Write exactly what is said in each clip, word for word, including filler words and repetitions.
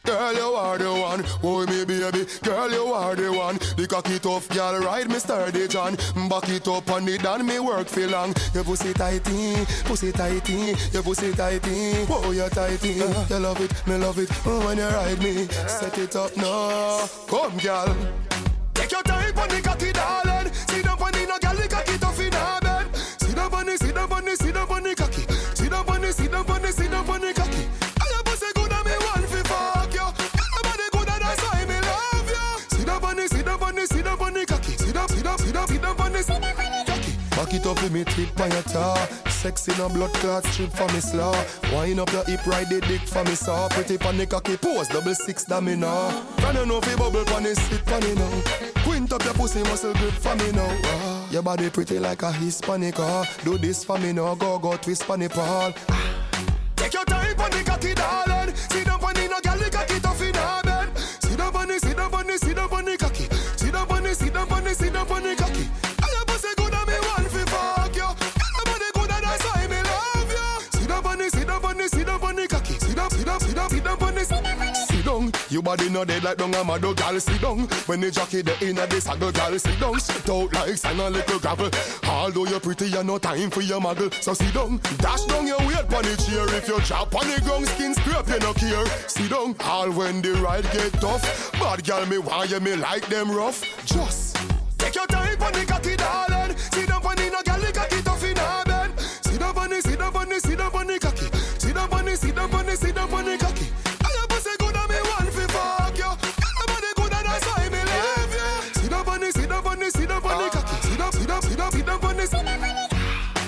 Girl, you are the one. Oh, me baby. Girl, you are the one. The cocky tough girl, ride me sturdy John. Back it up on it and me work for long. Your pussy tighty, pussy tighty. Your pussy tighty. Oh, you tighty. Uh, you love it, me love it. Oh, when you ride me, set it up now. Come, girl. Take your time on the cocky, darling. Sit down on the no girl, the cocky tough in her bed. Sit down on the, sit down on the, sit down on the cocky. Sit down on the, sit down on the, sit down on the cocky. I your pussy good and me want fi fuck you. Your body good and that's why me love you. Sit down on the, sit down on the, sit down on the cocky. Sit down, sit down, sit down, sit down on the, sit down on the cocky. Back it up with me tip on your tar. Sexy no blood clot strip for me slaw. Wind up your hip, ride the dick for me saw. Pretty pon the cocky pose, double six that me now. Can you know fi bubble pon the sit pon it now. Quint up your pussy muscle grip for me now. Ah, your body pretty like a Hispanic. Ah, do this for me now, go go twist pon the pole. Take your time pon the cocky, darling. Sit down pon the no girl, the cocky tough in her bed. Sit down pon the, sit down pon the, sit down pon the cocky. Sit down pon the, sit down pon the, sit down pon the cocky. I your pussy good and me want fi fuck you. Your body good and that's why me love you. Sit down pon the, sit down pon the, sit down pon the cocky. Sit down, sit down, sit down, sit down pon the, sit down pon the. Sit down, your body no dead like dung a mad gal. Sit down, when the jockey the inna the saddle gal. Sit down, sit out like sand a little gravel. Although you're pretty, you no time for your muggle. So sit down, dash down your weight pon the chair. If you chop on the ground, skin scrape you no care. Sit down, all when the ride get tough. Bad gal me why you me like them rough. Just take your time pon the cocky, darling. Sit down pon the no gal, the cocky tough in her bed. Sit down pon the, sit down pon the, sit down pon the cocky. Sit down pon the, sit down pon the, sit down pon the cocky. I your pussy good and me want fi fuck you. Your body good and that's why me love you. Sit down pon the, sit down pon the, sit down pon the cocky. Sit down, sit down, sit down, sit down pon the, sit down pon the.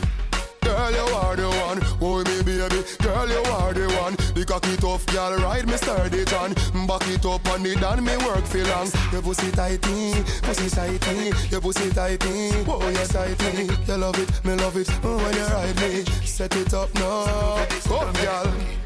Girl, you are the one. Oh, me baby. Girl, you are the one. The cocky tough girl, ride me sturdy John. Back it up on it and me work for long. Your pussy tighty, pussy tighty. Your pussy tighty, oh you tighty. You love it, me love it. Oh, when you ride me, set it up now. Come, girl.